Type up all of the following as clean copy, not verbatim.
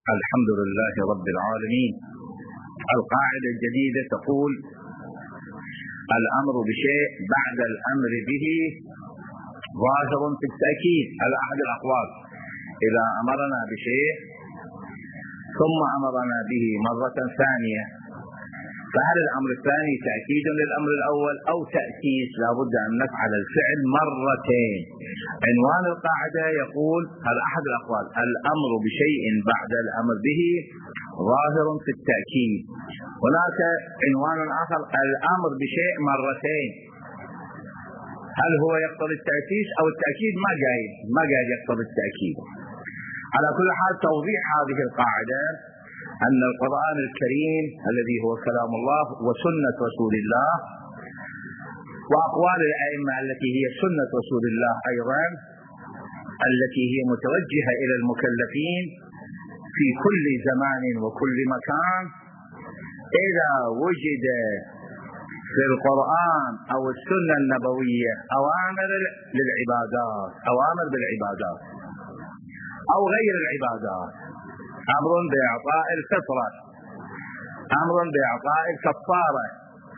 الحمد لله رب العالمين. القاعدة الجديدة تقول: الأمر بشيء بعد الأمر به ظاهر في التأكيد على أحد الأقوال. إذا أمرنا بشيء ثم أمرنا به مرة ثانية، فهل الأمر الثاني تأكيد للأمر الأول أو تأسيس؟ لا بد أن نفعل الفعل مرتين. عنوان القاعدة يقول هذا أحد الأقوال: الأمر بشيء بعد الأمر به ظاهر في التأكيد. هناك عنوان آخر: الأمر بشيء مرتين. هل هو يقتضي التأسيس أو التأكيد؟ ما جاي يقتضي التأكيد. على كل حال، توضيح هذه القاعدة أن القرآن الكريم الذي هو كلام الله وسنة رسول الله وأقوال الأئمة التي هي سنة رسول الله أيضا، التي هي متوجهة إلى المكلفين في كل زمان وكل مكان، إذا وجد في القرآن أو السنة النبوية أوامر للعبادات، أوامر بالعبادات أو غير العبادات، أمر بإعطاء الفطرة، أمر بإعطاء الكفارة،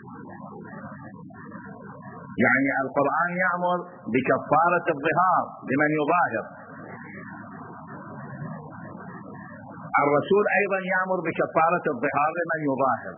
يعني القرآن يأمر بكفارة الظهار لمن يظاهر، الرسول أيضا يأمر بكفارة الظهار لمن يظاهر.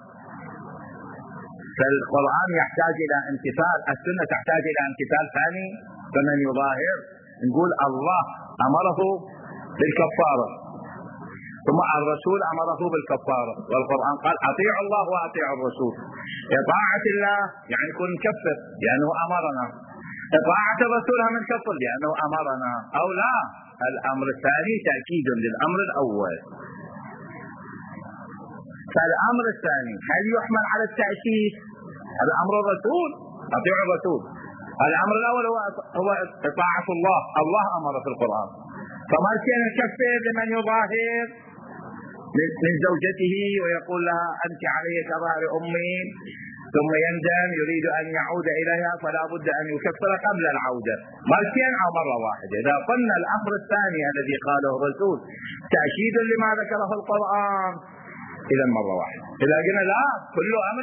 فالقرآن يحتاج إلى امتثال، السنة تحتاج إلى امتثال ثاني. فمن يظاهر نقول الله أمره بالكفارة، ثم الرسول أمره بالكفارة، والقرآن قال: أطيعوا الله وأطيعوا الرسول. إطاعة الله يعني كن نكفر لأنه أمرنا، إطاعة الرسول هم نكفر لأنه أمرنا، أو لا، الأمر الثاني تأكيد للأمر الأول. فالأمر الثاني هل يحمل على التأسيس؟ هذا أمر الرسول، أطيعوا الرسول. الأمر الأول هو إطاعة الله، الله أمر في القرآن. فما كان نكفر لمن يظاهر من زوجته ويقول لها: أنت علي كظهر أمي، ثم يندم يريد أن يعود إليها، فلا بد أن يكفر قبل العودة، مرتين أو مرة واحدة. إذا قلنا الأمر الثاني الذي قاله الرسول تأكيد لما ذكره القرآن، إذا مرة واحدة. إذا قلنا لا، كل أمر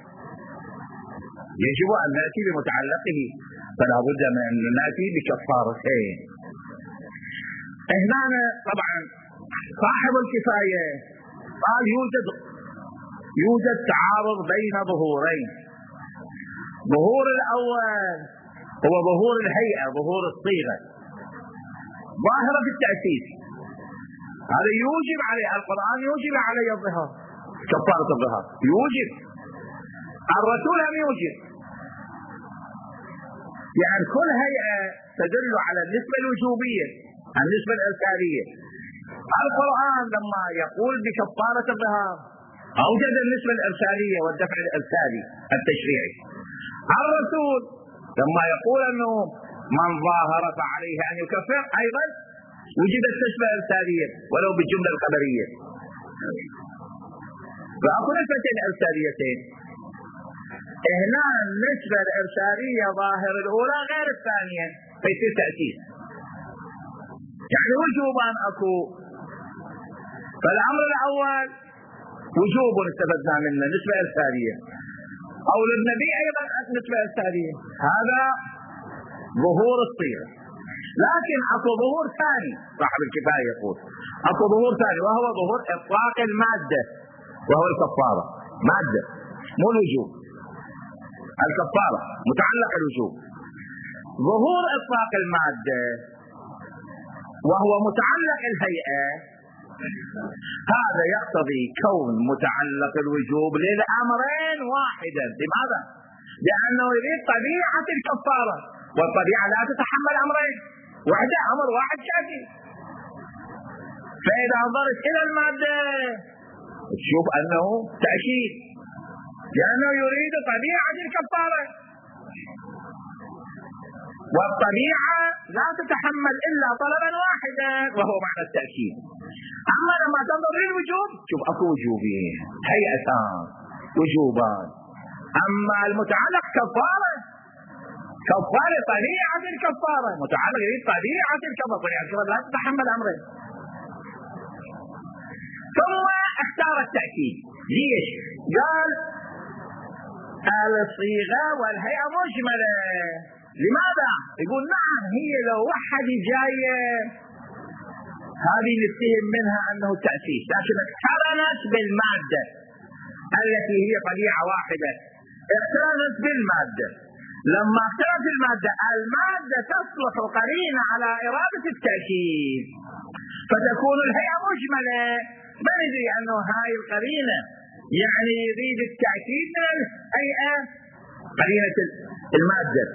يجب أن نأتي بمتعلقه، فلا بد من أن نأتي بكفارتين. هنا طبعا صاحب الكفاية قال يوجد تعارض بين ظهورين. ظهور الأول هو ظهور الهيئة، ظهور الصيغة، ظاهرة في التأسيس، هذا يوجب عليه القرآن، يوجب عليه الظهار، كفارة الظهار يوجب، الرسول هم يوجب. يعني كل هيئة تدل على النسبة الوجوبية، النسبة الإرسالية. القرآن لما يقول بكفارة الظهار أوجد النسبة الإرسالية والدفع الإرسالي التشريعي. الرسول لما يقول أنه من ظاهر فعليه أن يكفر، أيضا وجدت النسبة الإرسالية ولو بالجملة الخبرية. فأكو نسبتين إرساليتين. هنا النسبة الإرسالية ظاهر الأولى غير الثانية، فيصير تأكيد، يعني وجوبا أكو. فالأمر الأول وجوب استفدنا منه نسبة إرسالية، أو للنبي أيضا نسبة إرسالية، هذا ظهور الصيغة. لكن أكو ظهور ثاني، صاحب الكفاية يقول أكو ظهور ثاني، وهو ظهور إطلاق المادة، وهو الكفارة. مادة مو الوجوب، الكفارة متعلق الوجوب. ظهور إطلاق المادة وهو متعلق الهيئة، هذا يقتضي كون متعلق الوجوب للأمرين واحدا. لماذا؟ لأنه يريد طبيعة الكفارة، والطبيعة لا تتحمل أمرين، وحده أمر واحد كافي. فإذا نظرت إلى المادة تشوف أنه تأكيد، لأنه يريد طبيعة الكفارة، والطبيعة لا تتحمل إلا طلبا واحدا وهو معنى التأكيد. أما لما تنظر للوجوب شوف أكو وجوبين، هيئتان وجوبان. أما المتعلق كفارة، كفارة طبيعة الكفارة، متعلق طبيعة الكفارة، طبيعة الكفارة لا تتحمل أمرين. صار التأكيد. ليش؟ قال الصيغة والهيئة مجملة. لماذا؟ يقول نعم هي لو واحد جاية هذه نتهم منها أنه تأسيس، لكن اقترنت بالمادة التي هي طبيعة واحدة، اقترنت بالمادة. لما اقترنت المادة، المادة تصلح قرينة على إرادة التأكيد، فتكون الهيئة مجملة. ما ندري أنه هاي القرينة يعني يريد التأكيد من الهيئة قرينة المادة،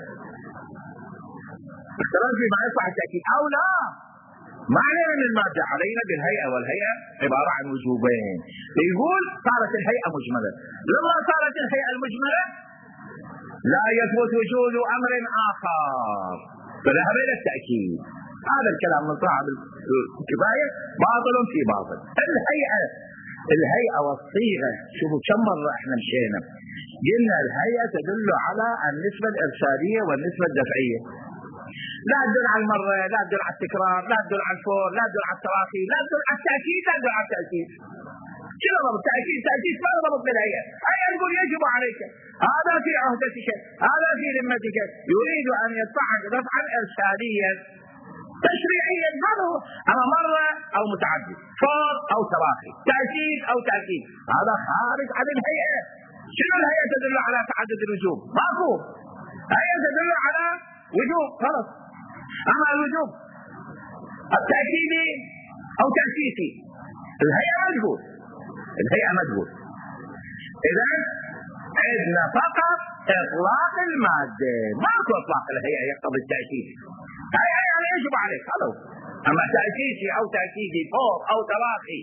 اقترنت بما يصلح التأكيد أو لا. ما علينا من المادة، علينا بالهيئة، والهيئة عبارة عن وجوبين. يقول صارت الهيئة مجملة. لما صارت الهيئة المجملة لا يثبت وجود أمر آخر، فذهب إلى التأكيد. هذا الكلام من صاحب الكفاية باطل في باطل. الهيئة والصيغة، شوفوا كم مرة احنا مشينا قلنا الهيئة تدل على النسبة الإرشادية والنسبة الدفعية، لا تدل على المرة، لا تدل على التكرار، لا تدل على الفور، لا تدل على التراخي، لا تدل على التأكيد، لا تدل على التأكيد. شنو ضبط تأكيد ما ضبط بالهيئة. هيئة يقول يجب عليك، هذا في عهدتك، هذا في ذمتك، يريد أن يدفعك دفعا إرشاديا تشريعيا. هذا هو. أما مرة أو متعدد، فور أو تراخي، تأكيد أو تأكيد، هذا خارج عن الهيئة. شنو الهيئة تدل على تعدد الوجوب؟ ماكو. هيئة تدل على وجوب خلص. أما الوجوب التأكيدي أو تأسيسي، الهيئة مجهول، الهيئة مجهول. إذا عندنا فقط إطلاق المادة، ماكو إطلاق الهيئة يقتضي التأكيد. هيئة يعني يجب عليك هذا. أما تأسيسي أو تأكيدي، فور أو تراخي،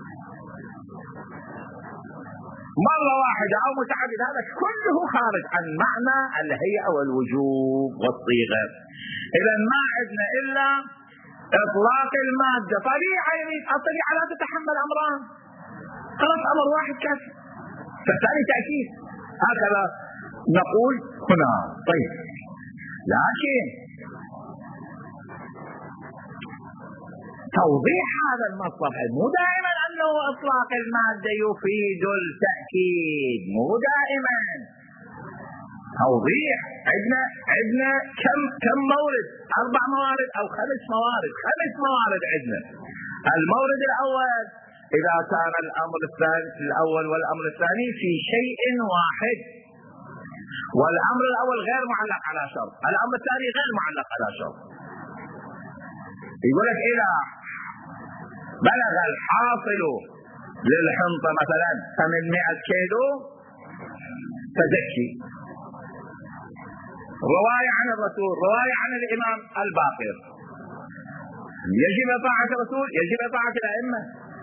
مرة واحدة أو متعدد، هذا كله خارج عن معنى الهيئة والوجوب والصيغة. إذا ما عندنا إلا إطلاق المادة. طبيعة يريد الطبيعة لا تتحمل أمران، خلاص أمر واحد كافي، فالثاني تأكيد. هكذا نقول هنا. طيب، لكن توضيح هذا المصطلح مو دائما أنه إطلاق المادة يفيد التأكيد، مو دائما. توضيح عندنا كم مورد؟ 4 موارد أو 5 موارد. 5 موارد عندنا. المورد الأول إذا كان الأمر الأول والأمر الثاني في شيء واحد، والأمر الأول غير معلق على شرط، الأمر الثاني غير معلق على شرط. يقول لك إذا بلغ الحاصل للحنطة مثلا 800 كيلو فزكي. رواية عن الرسول، رواية عن الإمام الباقر، يجب طاعة الرسول، يجب طاعة الأئمة.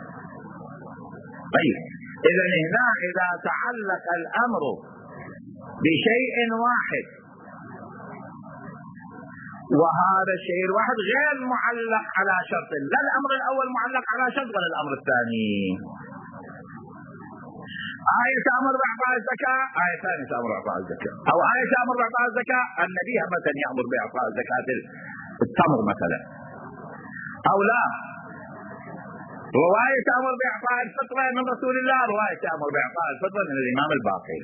طيب، إذا هنا إذا تعلق الأمر بشيء واحد وهذا الشيء الواحد غير معلق على شرط، لا الأمر الأول معلق على شرط ولا الأمر الثاني. آية تأمر بإعطاء الزكاة، آية ثانية تأمر بإعطاء الزكاة، أو آية تأمر بإعطاء الزكاة النبي مثلا يأمر بإعطاء زكاة التمر مثلا، أو لا رواية تأمر بإعطاء الفطرة من رسول الله، رواية تأمر بإعطاء الفطرة من الإمام الباقر.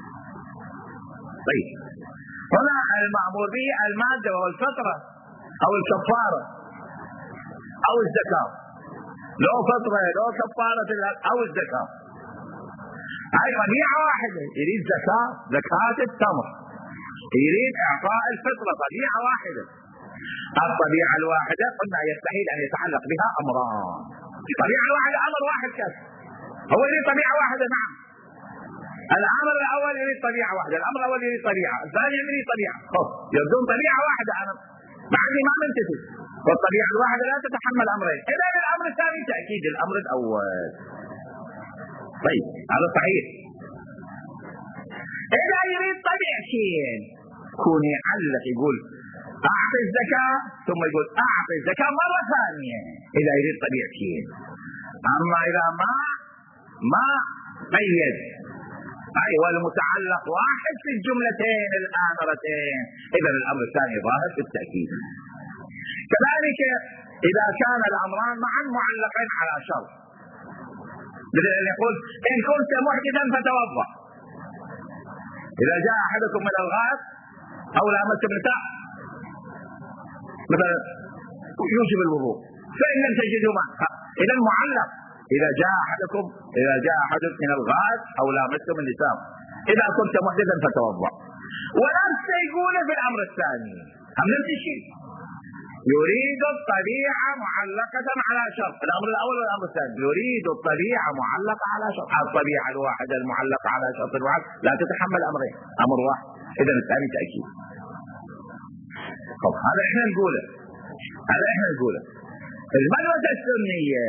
طيب، هنا المأمور به المادة وهو الفطرة أو الكفارة أو الزكاة، لو فطرة لو كفارة أو الزكاة، هاي طبيعة واحدة. يريد زكاة التمر، يريد إعطاء الفطرة، طبيعة واحدة. الطبيعة الواحدة قلنا يستحيل أن يتعلق بها أمران. طبيعة واحدة، أمر واحد كاف، هو يريد طبيعة واحدة. نعم، الأمر الأول يريد طبيعة واحدة، الأمر الأول يريد طبيعة، الثاني يريد طبيعة، يبدون طبيعة واحدة. أنا معني ما منتفي، والطبيعة الواحدة لا تتحمل أمرين. إذا الأمر الثاني تأكيد الأمر الأول. طيب، هذا صحيح. إذا يريد طبيعتين كون يعلق، يقول أعطي الزكاة ثم يقول أعطي الزكاة مرة ثانية، إذا يريد طبيعتين. أما إذا ما قيد، أي والمتعلق واحد في الجملتين الآمرتين، إذا الأمر الثاني ظاهر في التأكيد. كذلك إذا كان الأمران معا معلقين على شرط، مثل أن يقول إن كنت محدثا فتوضأ، إذا جاء أحدكم من الغائط أو لامس النساء مثلا يوجب الوضوء، فإن لم تجدوا ماء إذا معلق. إذا جاء أحدكم من الغائط أو لامستم النساء إذا كنت محدثا فتوضأ. ونفس يقول في الأمر الثاني هم نفس الشيء، يريد الطبيعة معلقة على شرط. الأمر الأول والأمر الثاني يريد الطبيعة معلقة على شرط. الطبيعة الواحدة المعلقة على شرط واحد لا تتحمل أمرين، أمر واحد، إذا الثاني تأكيد. طب هذا احنا نقوله. المدرسة السنية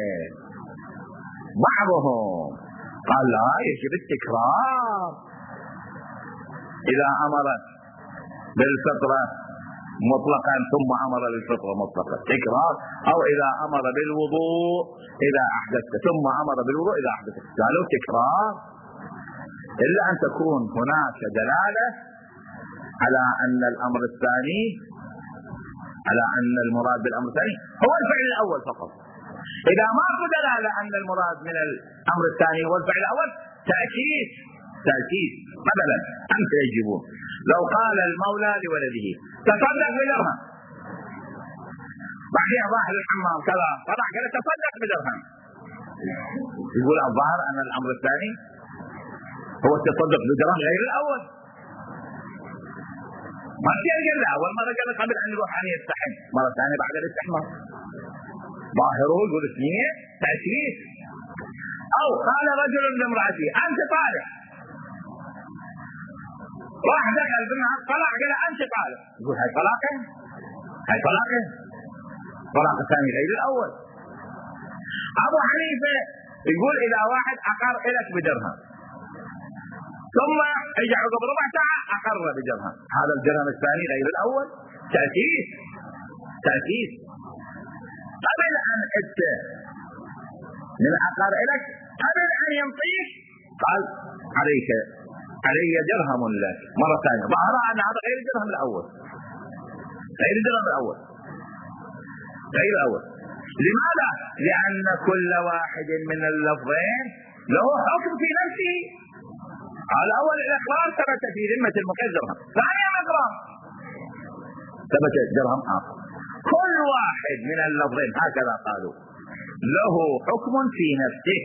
بعضهم قال لا يجب التكرار إذا أمر بالفطرة مطلقا ثم أمر بالفطرة مطلقا تكرار، أو إذا أمر بالوضوء إذا أحدثت ثم أمر بالوضوء إذا أحدثت، قالوا تكرار، إلا أن تكون هناك دلالة على أن الأمر الثاني، على أن المراد بالأمر الثاني هو الفعل الأول فقط. إذا ما في دلالة أن المراد من الأمر الثاني هو الفعل الأول تأكيد. مثلا أنت يجبون لو قال المولى لولده تصدق بدرهم، بعدين راح للحمام كذا طلع قال تصدق بدرهم، يقول الظاهر أن الأمر الثاني هو التصدق بدرهم غير الأول. ما تقول لا أول مرة قال قبل أن يروح أن يستحم، مرة ثانية بعد الاستحمام، ظاهره يقول اثنين تأكيد. أو قال رجل لامرأته أنت طالق، راح دخل بالنهار طلع قال أنت طالق، يقول هاي طلاقه، طلاق الثاني غير الأول. أبو حنيفة يقول إذا واحد أقر لك بدرهم ثم اجى عقب ربع ساعة أقر بدرهم، هذا الدرهم الثاني غير الأول تأكيد. قبل أن أنت من أقر لك قبل أن ينطيك قال علي درهم لك مرة ثانية، ظهر أن هذا غير الدرهم الأول. لماذا؟ لأن كل واحد من اللفظين له حكم في نفسه. الأول الإقرار ثبت في ذمة المقر درهم، ثانيا الإقرار ثبت درهم آخر. كل واحد من اللفظين هكذا قالوا له حكم في نفسه.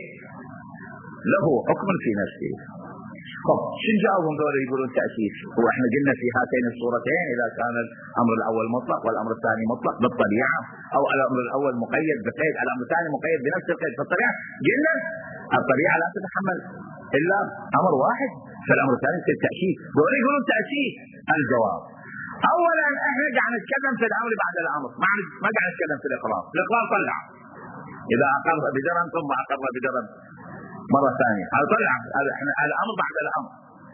طب شو جاوبهم دول يقولون تأكيد؟ هو احنا قلنا في هاتين الصورتين إذا كان الأمر الأول مطلق والأمر الثاني مطلق بالطبيعة، أو الأمر الأول مقيد بقيد الأمر الثاني مقيد بنفس القيد بالطبيعة، قلنا الطبيعة لا تتحمل إلا أمر واحد، فالأمر الثاني في التأكيد. دول يقولون تأكيد. الجواب أولا احنا قاعد نتكلم في الأمر بعد الأمر، ما قاعد نتكلم في الإقرار طلع إذا أقر بدرهم ثم أقر بدرهم مرة ثانية، هذا طلع الأمر بعد الأمر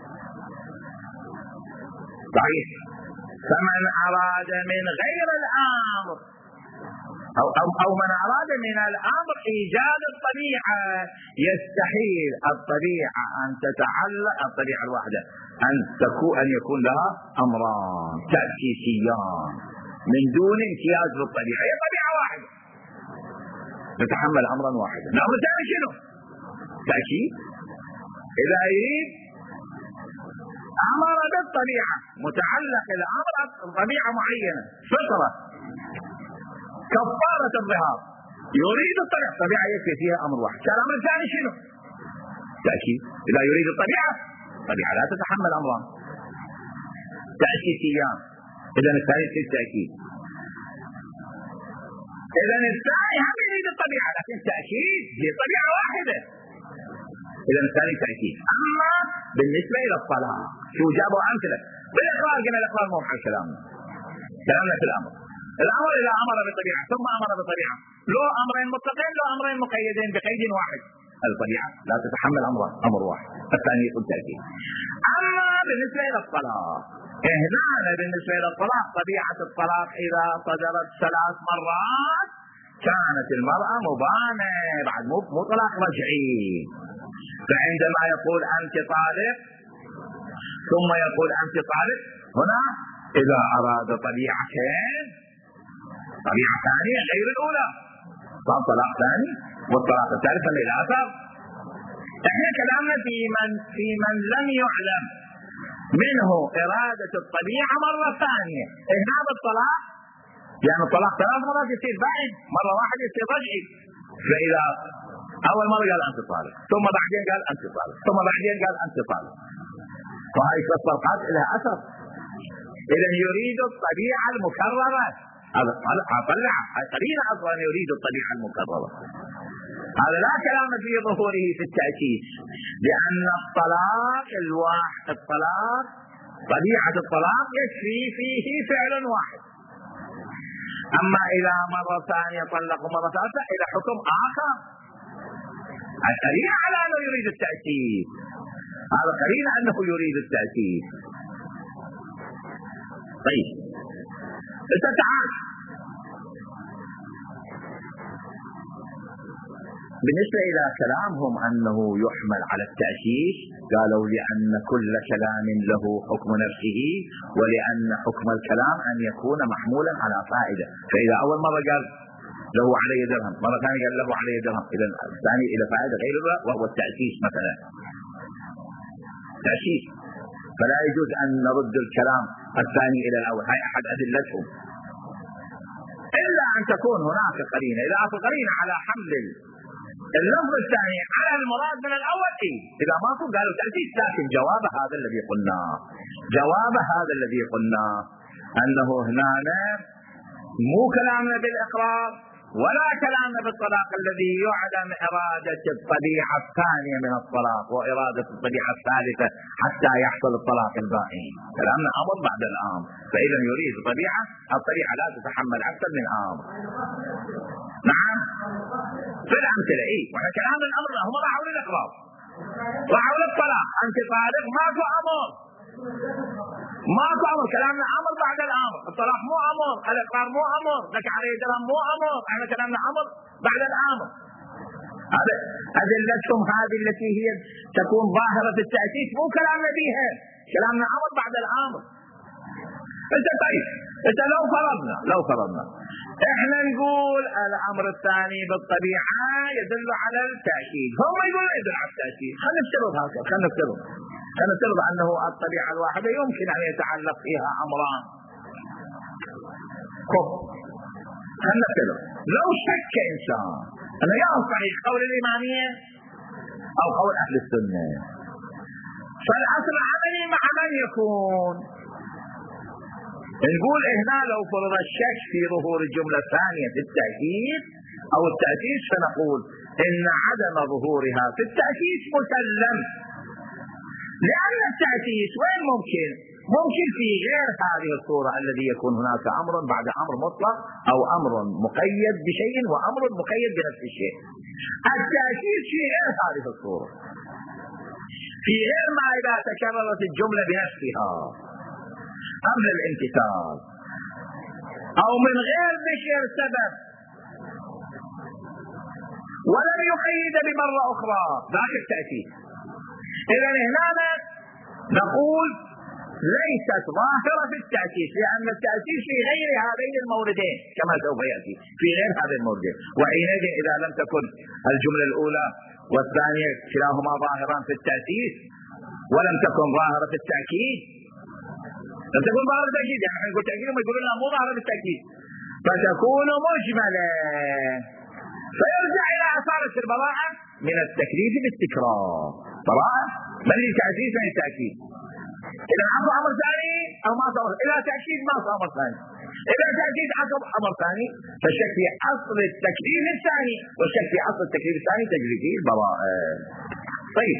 صحيح. فمن أراد من غير الأمر أو من أراد من الأمر إيجاد الطبيعة، يستحيل الطبيعة أن تتعلق، الطبيعة الواحدة أن يكون لها أمران تأسيسيان من دون امتياز للطبيعة، هي طبيعة واحدة تتحمل أمرا واحدا. الأمر الثاني شنو؟ تأكيد. إذا يريد أمر بالطبيعة متعلق الأمر طبيعة معينة، فطرة كفارة الظهار، يريد الطبيعة يكفي فيها أمر واحد. الأمر الثاني شنو؟ تأكيد. إذا يريد الطبيعة لا تتحمل أمران تأسيسيان، إذا الثاني في التأكيد. إذا الثاني هم يريد الطبيعة لكن تأكيد هي طبيعة واحدة، إذا الثاني تأكيد. أما بالنسبة إلى الصلاة شو جابوا أمثلة بالإقرار؟ قلنا الإقرار مو محل كلامنا في الأمر إذا أمر بالطبيعة ثم أمر بالطبيعة له أمرين مطلقين له أمرين مقيدين بقيد واحد، الطبيعة لا تتحمل أمر واحد، الثاني يكون تأكيد. أما بالنسبة إلى الصلاة هنا بالنسبة إلى الطلاق، طبيعة الطلاق إذا صدرت 3 مرات كانت المرأة مبانة بعد مو طلاق رجعي. فعندما يقول أنت طالق ثم يقول أنت طالق، هنا إذا أراد طبيعتين، طبيعة ثانية غير الأولى، صار طلاق ثاني، والطلاق الثالث الإثار احنا كلامنا في من لم يعلم منه إرادة الطبيعة مرة ثانية. هنا بالطلاق يعني الطلاق 3 مرات يصير باين، مرة واحدة يصير رجعي. فإذا أول مرة قال أنت طالق، ثم بعدين قال أنت طالق، ثم بعدين قال أنت طالق، فهذه الطلقات لها أثر. إذا يريد الطبيعة المكررة، هذا طلع قرينة أصلا يريد الطبيعة المكررة. هذا لا كلام في ظهوره في التأكيد، لأن الطلاق طبيعة الطلاق يكفي فيه فعل واحد. أما إذا مرة ثانية طلق ومرة ثالثة إلى حكم آخر، قرينة على أنه يريد التأكيد، هذا قرينة أنه يريد التأكيد. طيب تعال بالنسبة إلى كلامهم أنه يحمل على التأسيس، قالوا لأن كل كلام له حكم نفسه، ولأن حكم الكلام أن يكون محمولا على فائدة. فإذا أول مرة قال له علي درهم، مرة ثانية قال له علي درهم، إذا الثاني إلى فائدة غير وهو التأسيس مثلا تأسيس، فلا يجوز أن نرد الكلام الثاني إلى الأول. هاي أحد أدلتهم، إلا أن تكون هناك قرينة. إذا قرينة على حمل اللفظ الثاني على المراد من الأول، إذا ما كنت قالوا تأسيس. لكن جواب هذا الذي قلناه أنه هنا مو كلامنا بالإقرار ولا كلامنا بالطلاق الذي يعلم إرادة الطبيعة الثانية من الطلاق وإرادة الطبيعة الثالثة حتى يحصل الطلاق البائن. كلامنا أمر بعد الأمر، فإذا يريد الطبيعة لا تتحمل أكثر من أمر. نعم في الأمثلة وإحنا كلام الأمر هم راحوا للإقرار، راحوا للطلاق، أنت طالق، ماكو أمر، كلامنا أمر بعد الأمر. الطلاق مو أمر، الإقرار مو أمر، لك عليه درهم مو أمر، احنا كلامنا أمر بعد الأمر. هذا أدلتهم هذه التي هي تكون ظاهرة في التأسيس، مو كلامنا بها، كلامنا أمر بعد الأمر. انت لو فرضنا احنا نقول الأمر الثاني بالطبيعة يدل على التأكيد، هم يقولون يدل على التأكيد. خلينا نفترض هكذا، خلينا نفترض أنه الطبيعة الواحدة يمكن أن يتعلق فيها أمران. خلينا نفترض لو شك إنسان أنه صحيح قول الإمامية أو قول أهل السنة، فالأصل عملي مع من يكون؟ نقول هنا لو فرض الشك في ظهور الجملة الثانية في التأكيد أو التأسيس، فنقول إن عدم ظهورها في التأسيس مسلم، لأن التأسيس وين ممكن في غير هذه الصورة الذي يكون هناك أمر بعد أمر مطلق أو أمر مقيد بشيء وأمر مقيد بنفس الشيء. التأسيس في غير هذه الصورة، في غير ما إذا تكررت الجملة بنفسها قبل الامتثال أو من غير ذكر سبب ولم يقيد بمرة أخرى، ذاك التأسيس. إذا هنا نقول ليست ظاهرة في التأسيس، لأن التأسيس في غير هذين الموردين كما سوف يأتي، في غير هذين الموردين. وحينئذ إذا لم تكن الجملة الأولى والثانية كلاهما ظاهران في التأسيس ولم تكن ظاهرة في التأكيد، لم تكن ظاهرة بالتأكيد، يعني نقول تأكيد وما يقولون لا مو ظاهرة بالتأكيد، فتكون مجملة، فيرجع إلى أصالة البراءة من التكليف بالتكرار. براءة من التأسيس من التأكيد. إذا عطوا أمر ثاني أو ما صار، إذا تأكيد ما صار أمر ثاني، إذا تأكيد عطوا أمر ثاني، فالشك في أصل التكليف الثاني، والشك في أصل التكليف الثاني تجري فيه البراءة. طيب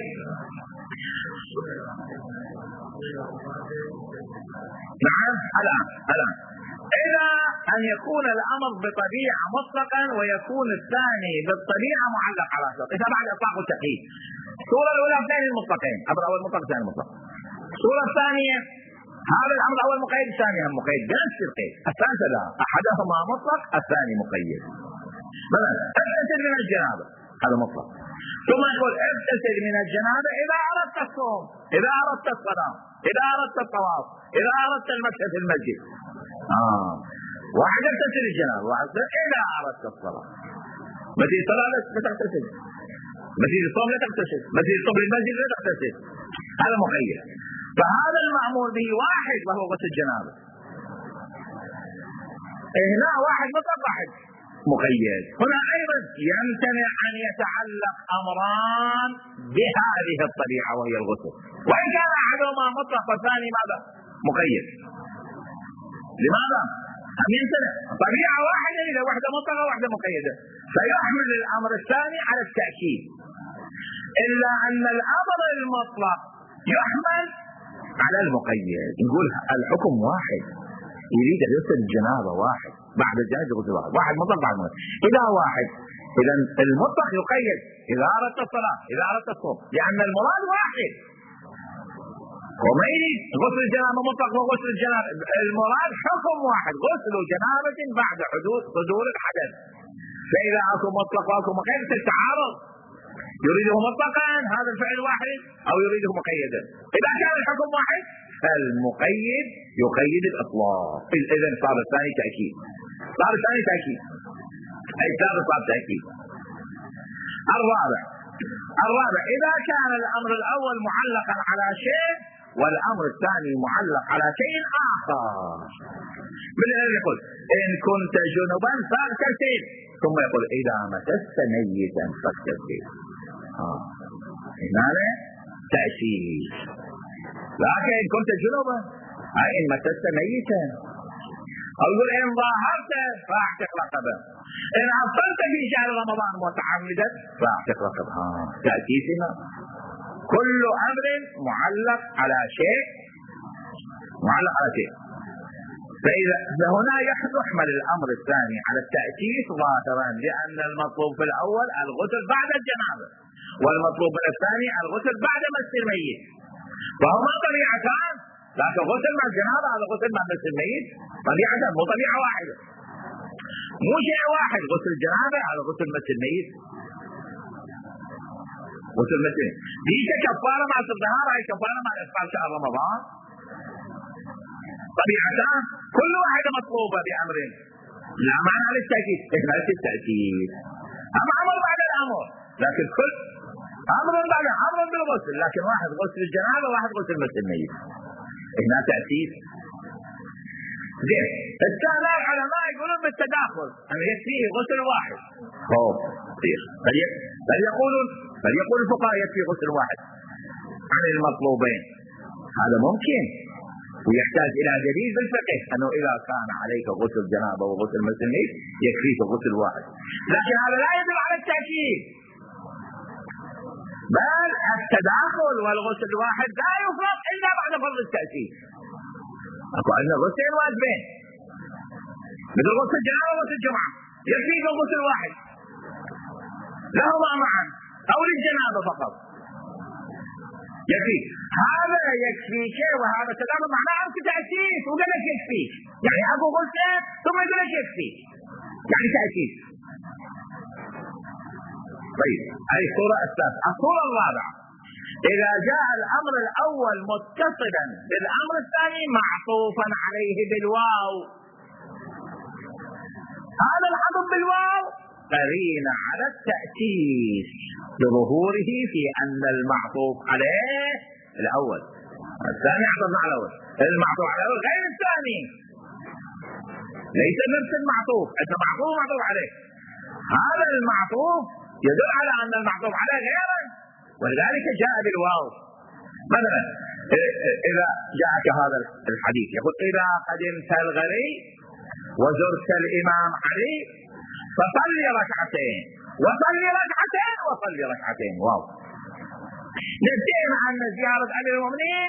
نعم الآن إلى أن يكون الأمر بطبيعة مطلقا ويكون الثاني بالطبيعة معلق على شرط، إذا بعد إطلاق والتقييد. الصورة الأولى اثنين المطلقين، أمر أول مطلق ثاني مطلق. الصورة الثانية هذا الأمر أول مقيد الثاني هم مقيد بنفس القيد، الثالثة لا، أحدهما مطلق الثاني مقيد. مثلا اغتسل من الجنابة، هذا مطلق، ثم يقول اغتسل من الجنابة إذا أردت الصوم، إذا أردت الصلاة، إذا أردت الطواف، إذا أردت المسح في المسجد. واحد اغتسل الجنابة، واحد إذا أردت الصلاة، متى صلاة لا تغتسل. مسجد الصوم لا تغتسل، مسجد الصوم للمسجد لا تغتسل، هذا مقيد. فهذا المأمور به واحد وهو غسل الجنابة. هنا واحد مطلق واحد مقيد. هنا أيضا يمتنع أن يتعلق أمران بهذه الطبيعة وهي الغسل، وإن كان أحدهما مطلق والثاني ماذا؟ مقيد. لماذا؟ أن يمتنع طبيعة واحدة إذا واحدة مطلقة وواحدة مقيدة، فيحمل الأمر الثاني على التأكيد، إلا أن الأمر المطلق يحمل على المقيد. نقول الحكم واحد، يريد غسل الجنابة واحد، بعد الجنازة غسل واحد، واحد مطلق بعد مطلق. إذا واحد إذا المطلق يقيد إذا أردت الصلاة إذا أردت الصوم، لأن المراد واحد. وما يريد غسل الجنابة مطلق وغسل الجنابة، المراد حكم واحد، غسل جنابة بعد حدوث الحدث. فإذا أكو مطلق وأكو مقيد تتعارض، يريده مطلقا هذا الفعل واحد أو يريده مقيدا. إذا كان الحكم واحد فالمقيد يقيد الإطلاق. إذن صار الثاني تأكيد، صار الثاني تأكيد، أي الثالث صار تأكيد. الرابع إذا كان الأمر الأول معلقا على شيء والأمر الثاني معلق على شيء آخر. مثل يقول إن كنت جنبا فاغتسل، ثم يقول إذا مسست ميتا فاغتسل. هنا تأكيد. لكن إن كنت جنبا أي إن مسست ميتا، أو يقول إن ظاهرت فاعتق رقبة، إن أفطرت في شهر رمضان متعمدا فاعتق رقبة. تأكيد هنا كل أمر معلق على شيء، معلق على شيء. فهنا يحمل الأمر الثاني على التأكيد ظاهرا، لأن المطلوب في الأول الغسل بعد الجنابة، والمطلوب من الثاني الغسل بعد مس الميت، فهما طبيعتان، لكن غسل مع الجنابة هذا غسل مع مس الميت طبيعتان، مو طبيعة واحدة، مو شيء واحد. غسل الجنابة هذا غسل مس الميت، غسل مس الميت دي كفارة مع الطهارة، هي كفارة مع إفطار شهر رمضان، طبيعتان كل واحدة مطلوبة بأمر. لا معنى للتأكيد، إهمال التأكيد. أمر بعد الأمر، لكن كل أمر بعد أمر بالغسل، لكن واحد غسل الجنابة وواحد غسل مس الميت، هنا تأكيد. زين الثاني العلماء يقولون بالتداخل أن يكفيه غسل واحد. بل يقول الفقهاء يكفي غسل واحد عن المطلوبين. هذا ممكن ويحتاج إلى دليل بالفقه أنه إذا كان عليك غسل جنابة وغسل مس الميت يكفيك غسل واحد، لكن هذا لا يدل على التأكيد، بل التداخل والغسل الواحد لا يفرض إلا بعد فرض التأكيد. أكو عندنا غسلين واجبين مثل غسل الجنابة وغسل الجمعة، يكفيك غسل واحد لهما معا أو للجنابة فقط يكفي. هذا يكفيك وهذا تداخل معناه أنت تأكيد وقال لك يكفيك، يعني أبو غسل ثم يقول لك يكفيك، يعني تأكيد. طيب هذه الصورة الثالثة. الصورة الرابعة إذا جاء الأمر الأول متصلا بالأمر الثاني معطوفا عليه بالواو، هذا العطف بالواو قرينة على التأكيد لظهوره في أن المعطوف عليه الأول، الثاني عطفنا على الأول، المعطوف على الأول غير الثاني، ليس نفس المعطوف، أنت معطوف عليه، هذا المعطوف يدل على أن المعطوف عليه غيره، ولذلك جاء بالواو. مثلا إذا جاءك هذا الحديث يقول إذا قدمت الغري وزرت الإمام علي فصلي ركعتين وصلي ركعتين وصلي ركعتين. واو، نتهم أن زيارة أمير المؤمنين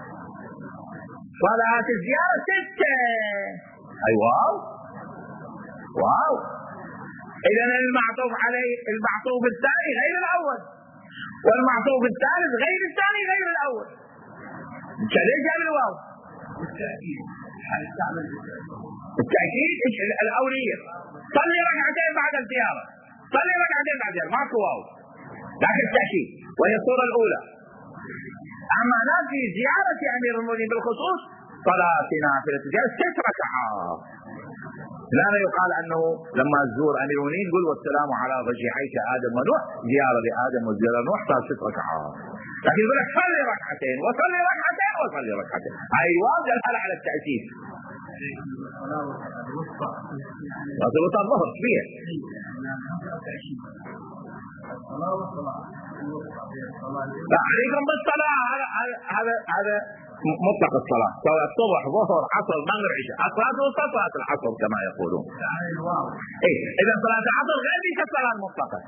صلاة الزيارة 6. أي واو واو. إذا المعطوف عليه المعطوف الثاني غير الأول، والمعطوف الثالث غير الثاني غير الأول. ليش جاب الواو؟ التأكيد الأولية. صلي ركعتين بعد الزيارة، صلي ركعتين بعد الزيارة، ماكو واو، لكن التأكيد وهي الصورة الأولى. أما نافي زيارة أمير المؤمنين بالخصوص صلاة نافلة الزيارة 6 ركعات. لا يقال أنه لما تزور أمير المؤمنين قل والسلام على ضجيعيك آدم ونوح، زيارة لآدم وزيارة نوح صار 6 ركعات. لكن يقول لك صلي ركعتين وصلي ركعتين وصلي ركعتين، هاي واجب على التأسيس. وصلت الظهر كبير. لا عليكم بالصلاة، هذا مطلق الصلاة، سواء الصبح ظهر عصر مغرب عشاء، الصلاة الوسطى صلاة العصر كما يقولون. إذا صلاة العصر غير ذيك الصلاة المطلقة.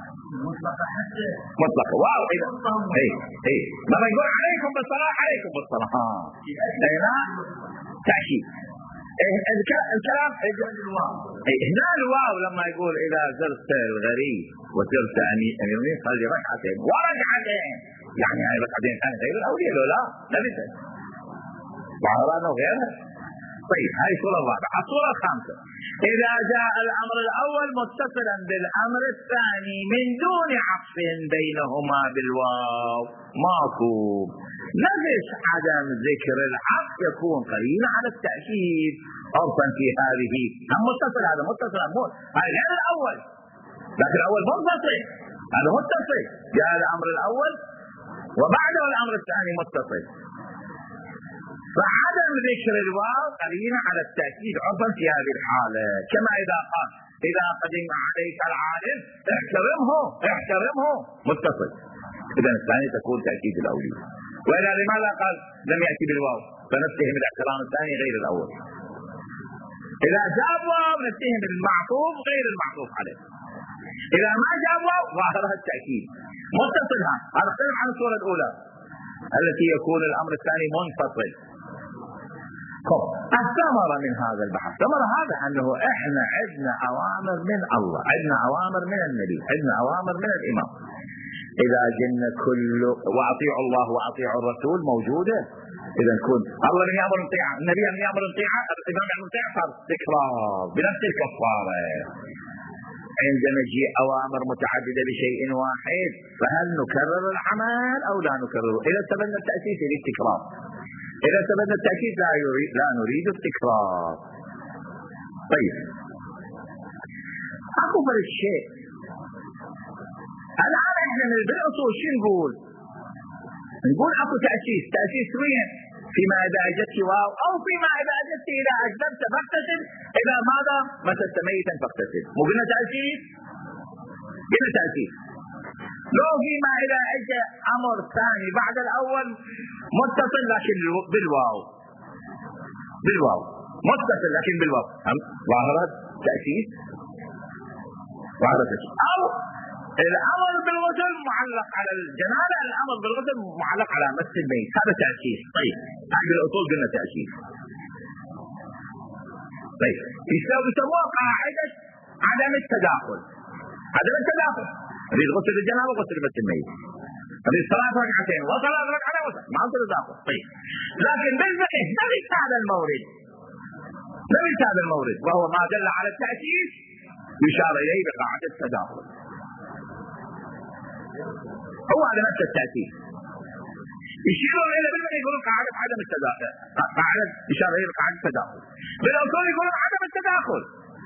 مطلقة واو. لما يقول عليكم بالصلاة عليكم بالصلاة هنا تأكيد. الكلام هنا الواو لما يقول إذا زرت الغريب وزرت أمير المؤمنين صلي ركعتين وركعتين، يعني هاي ركعتين كانت غير الأولية لا لبست وعرانه غيرها. طيب هاي الصورة الرابعة. الصورة الخامسة إذا جاء الأمر الأول متصلا بالأمر الثاني من دون عطف بينهما بالواو ماكو نفس عدم ذكر العطف يكون قرينا على التأكيد عرفا في هذه هم متصل، هذا متصل هذا غير الأول، لكن الأول منفصل هذا متصل. جاء الأمر الأول وبعده الأمر الثاني متصل، فعدم ذكر الواو قرينة على التأكيد عرفا في هذه الحالة. كما إذا قال إذا قدم عليك العالم احترمه متصل، إذا الثاني تكون تأكيد الأولي. وإذا لماذا قال لم يأتي بالواو فنتهم الاحترام الثاني غير الأول. إذا جاب واو نتهم المعطوف غير المعطوف عليه. إذا ما جاب واو ظاهرها التأكيد متصلها. هذا اختلف عن الصورة الأولى التي يكون الأمر الثاني منفصل. الثمرة من هذا البحث، الثمرة هذا أنه إحنا عندنا أوامر من الله، عندنا أوامر من النبي، عندنا أوامر من الإمام. إذا جن كل وأطيعوا الله وأطيعوا الرسول موجودة، إذا نكون الله من يأمر الطاعة، النبي من يأمر الطاعة، الإمام يأمر الطاعة، صار تكرار بنفس الكفارة. عندما تجي أوامر متعددة بشيء واحد فهل نكرر العمل أو لا نكرره؟ إذا ثبتنا التأسيس يريد تكرار، إذا ثبتنا التأكيد لا نريد التكرار. طيب أكبر الشيء الآن احنا من بالأصول شو نقول؟ نقول اكو تأسيس وين؟ فيما إذا أجدت واو أو فيما إذا أجدت إذا أجدت فاغتسل، إذا ماذا مسست ميتا فاغتسل. مو قلنا تأسيس؟ قلنا تأسيس. لو فيما إذا أجد أمر ثاني بعد الأول متصل لكن بالواو متصل لكن بالواو ظاهرة تأسيس أو الأمر بالغسل معلق على الجنابة، الأمر بالغسل معلق على مس الميت، هذا تأسيس. طيب هذه الأصول قلنا تأسيس. طيب يسموها قاعدة عدم التداخل. هذه غسل الجنابة وغسل مس الميت، هذه الصلاة ركعتين وصلاة ركعتين ما عنده تداخل. طيب لكن بالفقه نفس هذا المورد وهو ما دل على التأسيس يشار إليه بقاعدة التداخل. هو هذا نفس التأسيس يشيرون إلى بالفقه يقولون قاعدة عدم التداخل، قاعدة يشار إليه بقاعدة التداخل. بالأصول يقولون عدم التداخل.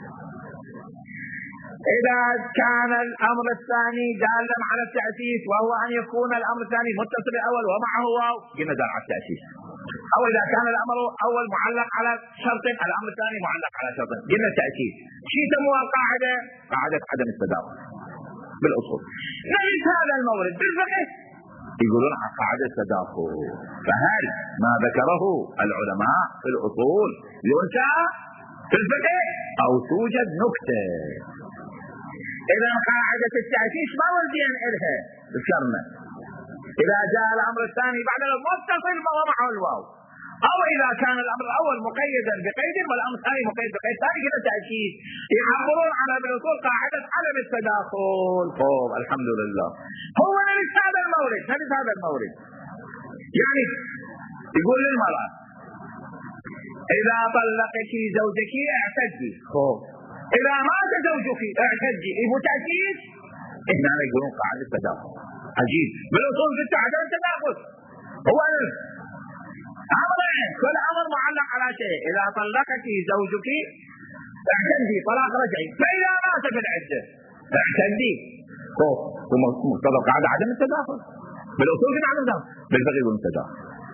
إذا كان الأمر الثاني دالا على التأسيس وهو أن يكون الأمر الثاني متصل بالأول ومعه واو قلنا دال على التأسيس، أو إذا كان الأمر الأول معلق على شرط الأمر الثاني معلق على شرط قلنا تأسيس. شو يسموها القاعدة؟ قاعدة عدم التداخل بالأصول. نفس هذا المورد بالفقه يقولون على قاعدة التداخل. فهل ما ذكره العلماء في الأصول ينسى في الفقه أو توجد نكتة؟ إذا قاعدة التأسيس ما ودينا إلها ذكرنا إذا جاء الأمر الثاني بعد المتصل فهو معه الواو، أو إذا كان الأمر الأول مقيدا بقيد والأمر الثاني مقيد بقيد ثاني كده تأكيد. يعبرون على بالأصول قاعدة عدم التداخل. طيب الحمد لله هو نفس هذا المورد. يعني يقول للمرأة إذا طلقك زوجك اعتدي، إذا مات زوجك اعتدي، إبو تأكيد. إحنا يقولون قاعدة التداخل. عجيب بالأصول في عدم التداخل. هو أمرين كل أمر معلق على شيء. إذا طلقك زوجك اعتدي طلاق رجعي. فإذا مات في العدة اعتدي ومقتضى القاعدة عدم التداخل. بالأصول كده عدم التداخل، بالفقه يقولون تداخل.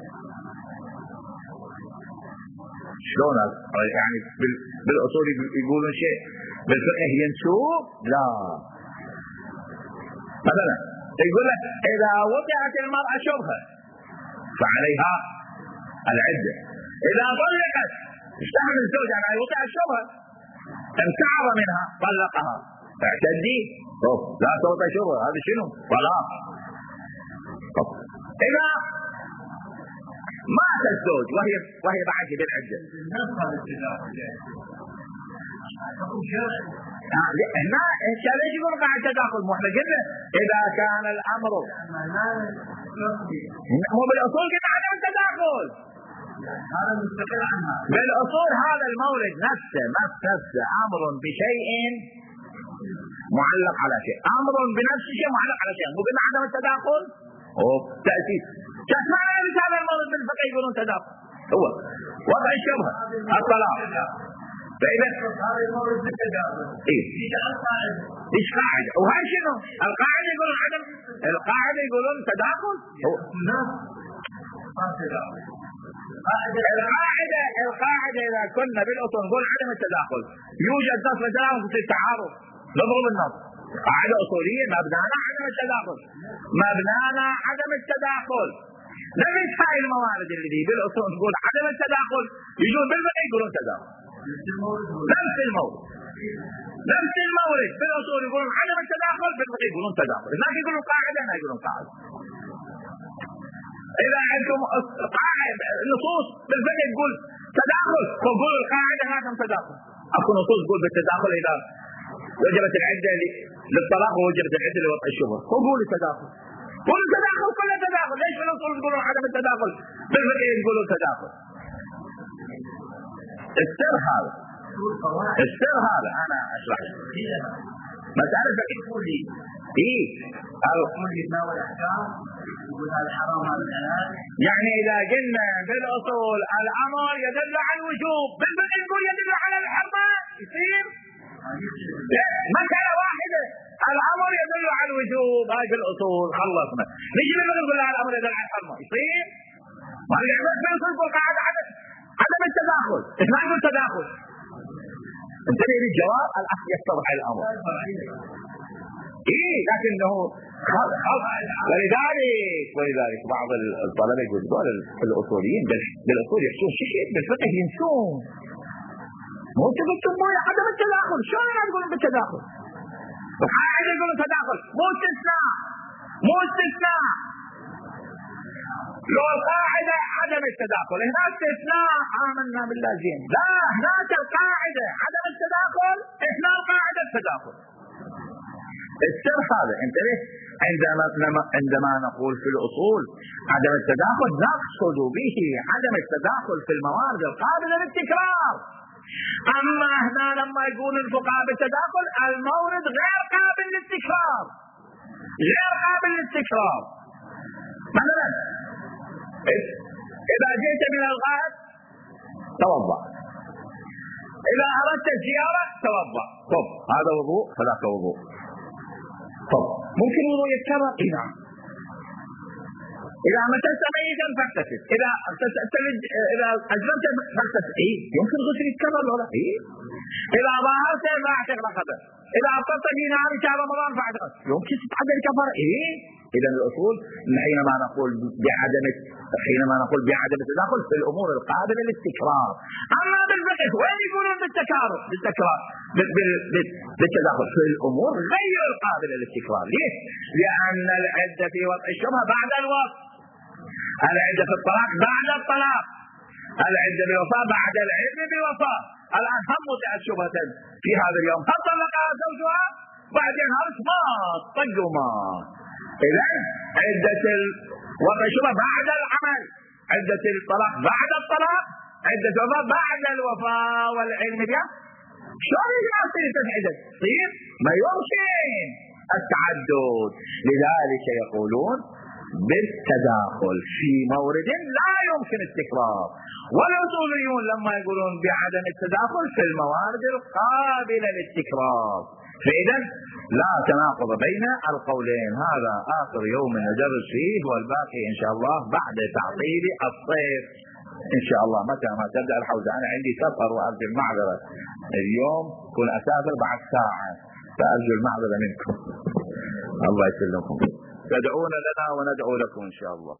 شلون يعني بالأصول يقولون شيء بالفقه ينسوب؟ لا. مثلا يقول لك إذا وضعت المرأة شبهة فعليها العدة. إذا طلقت استحمل الزوج على وقع الشبهة انتعر منها طلقها اعتدي. لا توقع شبهة، هذا شنو؟ طلاق. إذا مات الزوج وهي بعد بالعدة هنا ليش يقول قاعد تداخل؟ مو احنا قلنا اذا كان الامر مو بالاصول كده عدم التداخل. هذا مستقل عنها بالاصول. هذا المورد نفسه امر بشيء معلق على شيء، امر بنفس شيء معلق على شيء. مو قلنا عدم التداخل تأسيس. ما يعرف هذا المورد بالفقه يقولون تداخل. هو وضع الشبهة الطلاق. فإذا هذا المورد بالتداخل ايش قاعدة؟ وهاي شنو؟ القاعدة يقولون عدم، القاعدة يقولون تداخل. القاعدة إذا كنا بالأصول نقول عدم التداخل يوجد نص تداخل في التعارض نضرب النص. قاعدة أصولية مبنانا عدم التداخل، مبنانا عدم التداخل. نفس هاي الموارد اللي بالأصول نقول عدم التداخل يجون بالفقه يقولون تداخل. نفس المورد بالأصول يقولون عدم التداخل، بالفقه يقولون تداخل. هناك يقولون قاعدة، هنا يقولون قاعدة. إذا عندكم نصوص بالفقه تقول تداخل فقولوا القاعدة هذا تداخل. أكو نصوص تقول بالتداخل إذا وجبت العدة للطلاق ووجبت العدة لوضع الشبهة فقولوا التداخل. قولوا التداخل كل تداخل. ليش بالأصول تقولون عدم التداخل؟ بالفقه يقولوا التداخل. السر هذا أنا أشرح مسألة فقه كلي. يعني إذا قلنا بالأصول الأمر يدل على الوجوب، بالفقه نقول يدل على الحرمة، يصير مسألة واحدة. الأمر يدل على الوجوب هاي بالأصول خلصنا. نجي بالفقه نقول الأمر يدل على الحرمة، يصير ما يعمل بالأصول نقول قاعدة عدم التداخل. إيش ما يقول تداخل؟ انتبه للجواب الأصل يتضح الأمر. لكنه ولذلك بعض الطلبة يقولون الأصوليين بالأصول يحسون شيء بالفقه ينسون. مو تقولون مو عدم التداخل، شلون أنا أقول بالتداخل؟ القاعدة يقولون تداخل، مو استثناء. لو القاعدة عدم التداخل هنا استثناء آمنا بالله زين. لا، هناك القاعدة عدم التداخل، احنا القاعدة التداخل. السر هذا انتبه. عندما نقول في الأصول عدم التداخل نقصد به عدم التداخل في الموارد القابلة للتكرار. أما هنا لما يقول الفقهاء بالتداخل المورد غير قابل للتكرار، مثلا إذا جئت من الغائط توضأ، إذا أردت الزيارة توضأ. طب هذا وضوء فذاك وضوء. طب ممكن وضوء يتكرر؟ نعم. إذا مسست ميتا فاغتسل، إذا أجرمت فاغتسل. يمكن غسل يتكرر ولا إذا ظاهرت فاعتق رقبة، إذا أفطرت في نهار شهر رمضان فاعتق، يمكن تتعدى الكفارة. إذا الأصول حينما نقول بعدم التداخل في الأمور القابلة للتكرار. أما بالفقه وين يقولون بالتكرار بالتداخل في الأمور غير القابلة للتكرار. ليه؟ لأن العدة في وضع الشبهة بعد الوضع، العدة في الطلاق بعد الطلاق، العدة بالوفاة بعد العلم بالوفاة. الآن هم وضعت شبهة في هذا اليوم، هل طلقها زوجها بعدين هرس ما طق ما. إذا عدة وضع الشبهة بعد العمل، عدة الطلاق بعد الطلاق، عدة الوفاة بعد الوفاة والعلم بها. شلون يصير تنعدد؟ يصير ما يمكن التعدد. لذلك يقولون بالتداخل في مورد لا يمكن التكرار، والأصوليون لما يقولون بعدم التداخل في الموارد القابلة للتكرار. فإذا لا تناقض بين القولين. هذا آخر يوم ندرس فيه، والباقي إن شاء الله بعد تعطيل الصيف إن شاء الله. متى ما تبدأ الحوزة، أنا عندي سفر وأرجو المعذرة اليوم، كن أسافر بعد ساعة، فأرجو المعذرة منكم. الله يسلمكم. تدعون لنا وندعو لكم إن شاء الله.